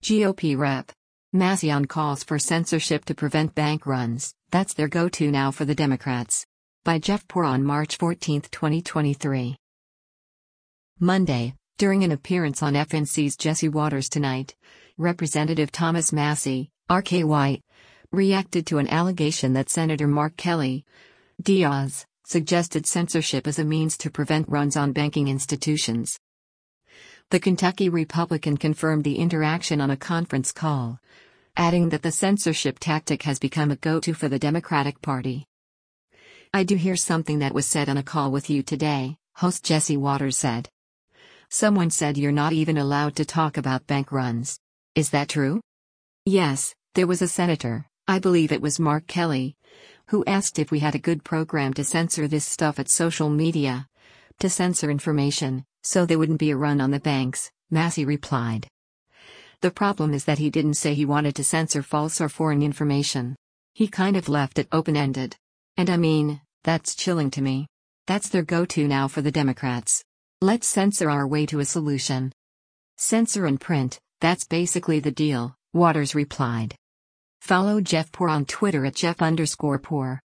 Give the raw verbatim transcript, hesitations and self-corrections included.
G O P Rep Massey on calls for censorship to prevent bank runs, that's their go-to now for the Democrats. By Jeff Poor on March fourteenth, twenty twenty-three. Monday, during an appearance on F N C's Jesse Watters Tonight, Representative Thomas Massie, R K Y, reacted to an allegation that Senator Mark Kelly, Diaz, suggested censorship as a means to prevent runs on banking institutions. The Kentucky Republican confirmed the interaction on a conference call, adding that the censorship tactic has become a go-to for the Democratic Party. "I do hear something that was said on a call with you today," host Jesse Watters said. "Someone said you're not even allowed to talk about bank runs. Is that true?" "Yes, there was a senator, I believe it was Mark Kelly, who asked if we had a good program to censor this stuff at social media, to censor information, so there wouldn't be a run on the banks," Massie replied. "The problem is that he didn't say he wanted to censor false or foreign information. He kind of left it open-ended. And I mean, that's chilling to me. That's their go-to now for the Democrats. Let's censor our way to a solution. Censor and print, that's basically the deal," Watters replied. Follow Jeff Poor on Twitter at Jeff underscore Poor.